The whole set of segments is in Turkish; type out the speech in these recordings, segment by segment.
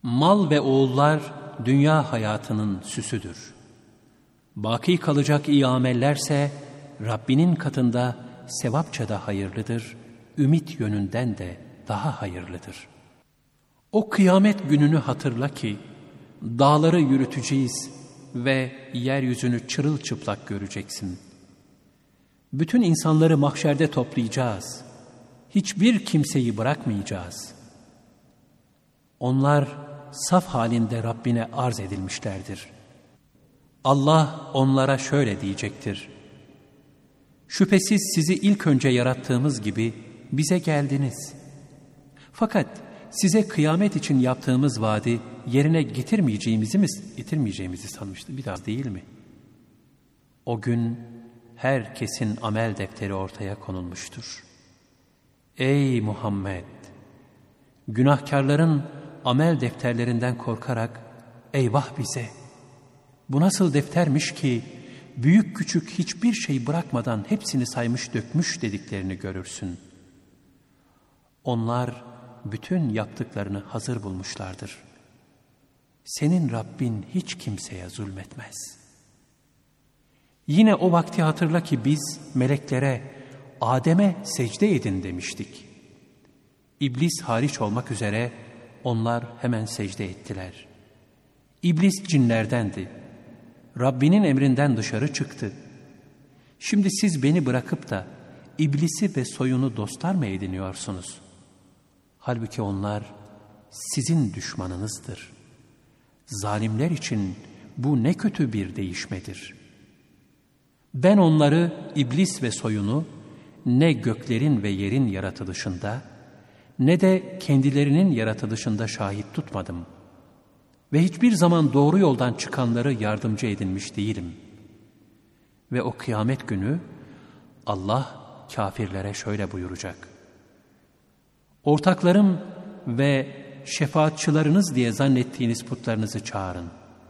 Mal ve oğullar dünya hayatının süsüdür. Baki kalacak iyi amellerse Rabbinin katında sevapça da hayırlıdır, ümit yönünden de daha hayırlıdır. O kıyamet gününü hatırla ki dağları yürüteceğiz ve yeryüzünü çırılçıplak göreceksin. Bütün insanları mahşerde toplayacağız. Hiçbir kimseyi bırakmayacağız. Onlar saf halinde Rabbine arz edilmişlerdir. Allah onlara şöyle diyecektir: şüphesiz sizi ilk önce yarattığımız gibi bize geldiniz. Fakat size kıyamet için yaptığımız vaadi yerine getirmeyeceğimizi sanmıştı. Biraz değil mi? O gün herkesin amel defteri ortaya konulmuştur. Ey Muhammed! Günahkarların amel defterlerinden korkarak eyvah bize! Bu nasıl deftermiş ki büyük küçük hiçbir şey bırakmadan hepsini saymış dökmüş dediklerini görürsün. Onlar bütün yaptıklarını hazır bulmuşlardır. Senin Rabbin hiç kimseye zulmetmez. Yine o vakti hatırla ki biz meleklere Adem'e secde edin demiştik. İblis hariç olmak üzere onlar hemen secde ettiler. İblis cinlerdendi. Rabbinin emrinden dışarı çıktı. Şimdi siz beni bırakıp da İblisi ve soyunu dostlar mı ediniyorsunuz? Halbuki onlar sizin düşmanınızdır. Zalimler için bu ne kötü bir değişmedir. Ben onları, iblis ve soyunu, ne göklerin ve yerin yaratılışında, ne de kendilerinin yaratılışında şahit tutmadım. Ve hiçbir zaman doğru yoldan çıkanları yardımcı edinmiş değilim. Ve o kıyamet günü Allah kafirlere şöyle buyuracak: ortaklarım ve şefaatçılarınız diye zannettiğiniz putlarınızı çağırın.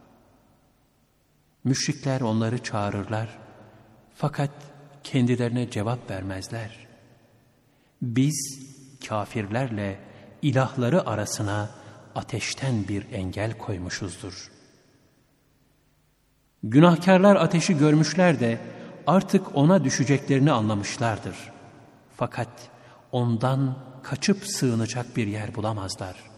Müşrikler onları çağırırlar fakat kendilerine cevap vermezler. Biz kafirlerle ilahları arasına ateşten bir engel koymuşuzdur. Günahkarlar ateşi görmüşler de artık ona düşeceklerini anlamışlardır. Fakat ondan kaçıp sığınacak bir yer bulamazlar.